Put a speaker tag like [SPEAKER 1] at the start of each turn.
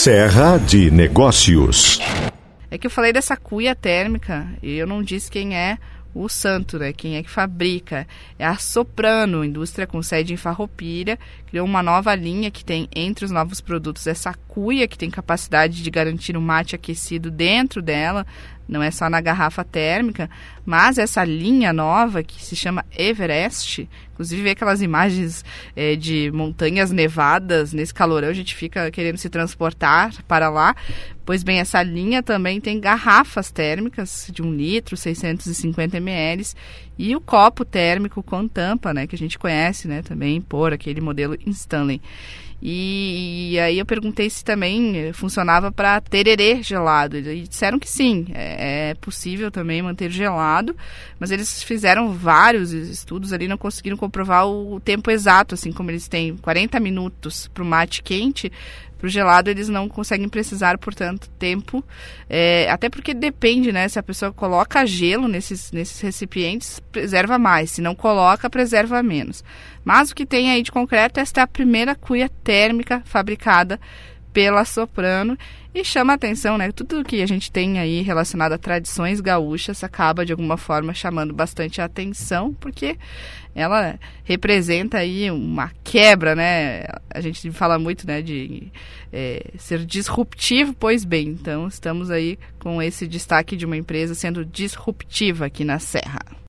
[SPEAKER 1] Serra de Negócios.
[SPEAKER 2] É que eu falei dessa cuia térmica e eu não disse quem é o santo, né? Quem é que fabrica? É a Soprano, indústria com sede em Farroupilha, criou uma nova linha que tem entre os novos produtos essa cuia que tem capacidade de garantir um mate aquecido dentro dela, não é só na garrafa térmica, mas essa linha nova que se chama Everest, inclusive vê aquelas imagens de montanhas nevadas, nesse calorão a gente fica querendo se transportar para lá. Pois bem, essa linha também tem garrafas térmicas de 1 litro, 650 ml, e o copo térmico com tampa, né, que a gente conhece, né, também por aquele modelo Stanley. E aí eu perguntei se também funcionava para tererê gelado. E disseram que sim, é possível também manter gelado, mas eles fizeram vários estudos ali, não conseguiram comprovar o tempo exato, assim como eles têm 40 minutos para o mate quente. Para o gelado eles não conseguem precisar por tanto tempo, até porque depende, né? Se a pessoa coloca gelo nesses recipientes, preserva mais. Se não coloca, preserva menos. Mas o que tem aí de concreto, esta é a primeira cuia térmica fabricada pela Soprano e chama a atenção, né? Tudo que a gente tem aí relacionado a tradições gaúchas acaba de alguma forma chamando bastante a atenção, porque ela representa aí uma quebra, né? A gente fala muito, né, de ser disruptivo, pois bem, então estamos aí com esse destaque de uma empresa sendo disruptiva aqui na Serra.